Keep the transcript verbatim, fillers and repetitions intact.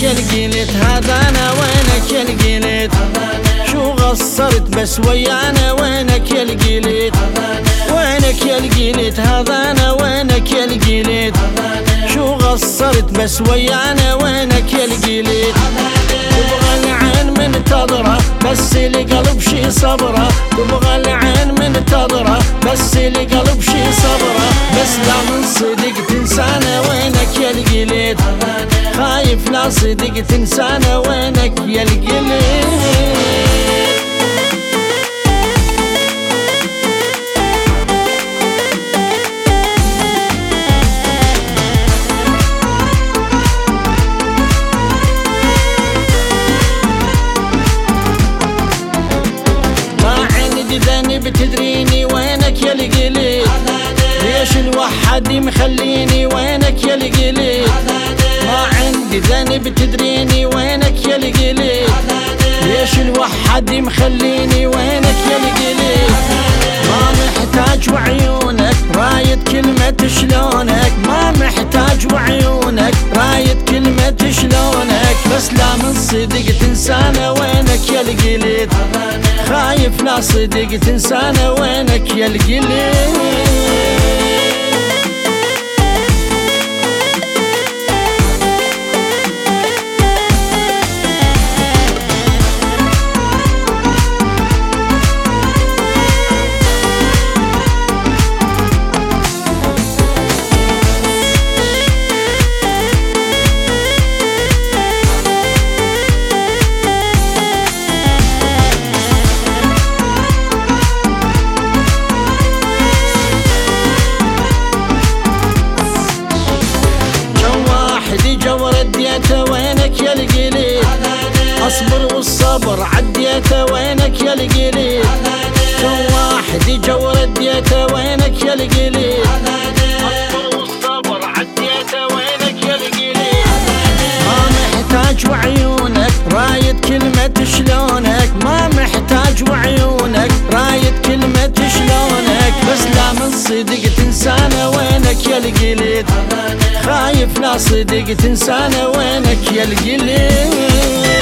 وينك يا القلت هذا انا وينك يا القلت شو قصرت بس ويانا وينك يا القلت وينك يا القلت هذا انا وينك يا القلت شو قصرت بس ويانا وينك يا القلت تبغى العين منتظرة بس لقلب شي صبرة تبغى العين منتظرة بس لقلب شي صبرة بس لا من صدق تنسانا وينك يا القلت خايف لا صدق تنسانا وينك يا القلت بتدريني وينك يا القلت ليش الوحد مخليني وينك يا القلت ما عندي ذنب تدريني وينك يا القلت ليش الوحد مخليني وينك يا القلت ما محتاج وعيونك رايد كلمة شلونك ما محتاج وعيونك رايد كلمة شلونك بس لا من صدق تنسانا وينك يا القلت خايف لا صدق تنسانا وينك يا القلت عديته وينك يا القلت اصبر والصبر عديته وينك يا القلت كم واحد جو رديته وينك يا القلت اصبر والصبر عديته وينك يا القلت ما محتاج وعيونك رايد كلمة شلونك ما محتاج وعيونك رايد كلمة شلونك بس لا من صدق تنسانا وينك يا القلت خايف لا صدق تنسانا وينك يا القلت